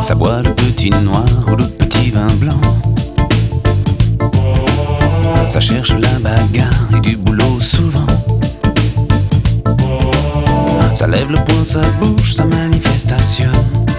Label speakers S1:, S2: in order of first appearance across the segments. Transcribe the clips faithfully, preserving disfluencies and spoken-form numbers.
S1: Ça boit le petit noir ou le petit vin blanc. Ça cherche la bagarre et du boulot souvent. Ça lève le poing, ça bouge, ça manifestation.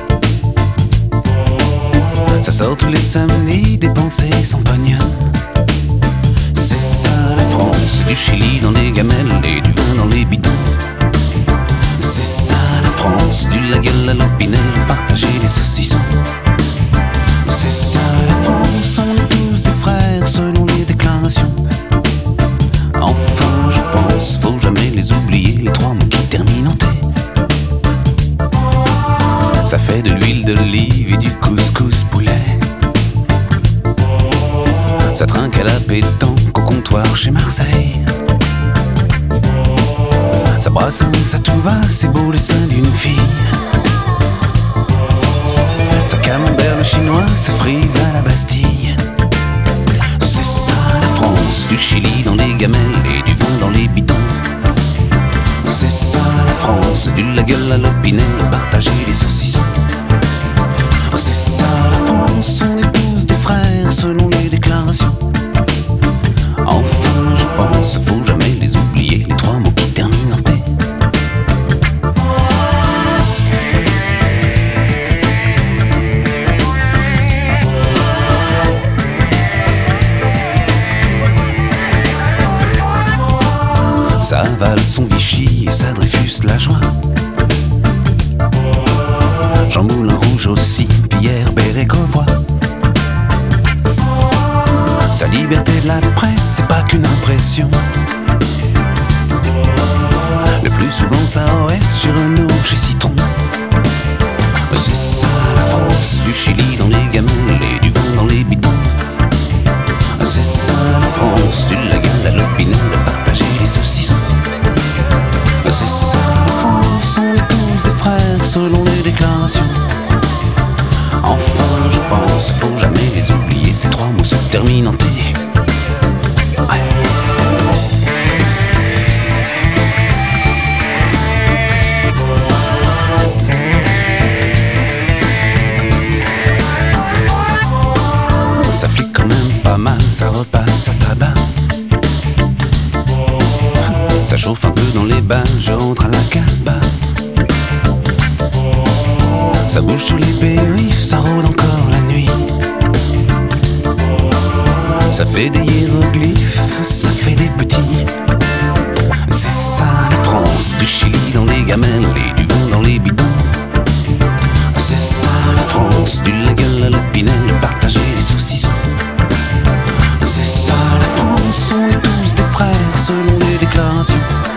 S1: Ça sort tous les samedis, dépenser son pognon. C'est ça la France, du Chili dans les gamelles et du vin dans les bidons. C'est ça la France, du la gueule à l'opinel, partager les saucissons. C'est ça la France, on est tous des frères selon les déclarations. Enfin je pense, faut jamais les oublier, les trois mots qui terminent en T. Ça fait de l'huile d'olive et du couscous poulet. Ça trinque à la pétanque au comptoir chez Marseille. Ça brasse, ça tout va, c'est beau le sein d'une fille. Ça camembert le chinois, ça frise à la Bastille. C'est ça la France, du Chili dans les gamelles et du vin dans les bidons. C'est ça la France, du la gueule à l'opinel, partager les saucissons. C'est ça la France, on est tous des frères selon les déclarations. Enfin je pense, faut jamais les oublier, les trois mots qui terminent en T. Ça avale son Vichy et ça Dreyfus la joie. Jean Moulin Rouge aussi, Pierre Bérégovoy. Sa liberté de la presse, c'est pas qu'une impression. Le plus souvent ça O S chez Renault, chez Citron. C'est ça la France, du Chili dans les gamelles et du vin dans les bidons. C'est ça la France, du la gueule à l'opinel, partager les saucissons. C'est ça la France, on est tous des frères selon les déclarations. Enfin je pense, faut jamais les oublier, ces trois mots se terminent en T. Ouais. Ça flique quand même pas mal, ça repasse à tabac. Ça chauffe un peu dans les bains, je rentre à la Casbah. Ça bouge sous les périphes, ça rôde encore la nuit. Ça fait des hiéroglyphes, ça fait des petits. C'est ça la France, du Chili dans les gamelles et du vin dans les bidons. C'est ça la France, du la gueule à l'opinel, partager les saucissons. C'est ça la France, on est tous des frères selon les déclarations.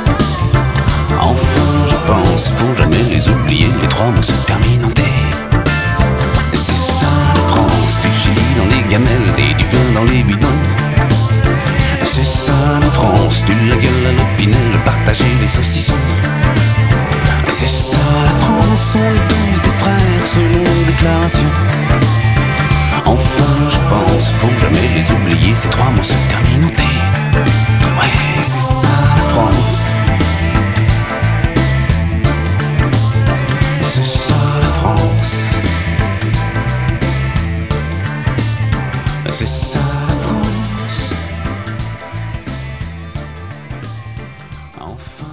S1: Enfin je pense, faut jamais les oublier, les trois mots se terminent en T. C'est ça la France, du Chili dans les gamelles et du vin dans les bidons. C'est ça la France, du la gueule à l'opinel, partager les saucissons. C'est ça la France, on est tous des frères selon les déclarations. Enfin je pense, faut jamais les oublier, ces trois mots se terminent en T. Ouais, c'est ça la France. C'est ça la France. C'est ça la France. Enfin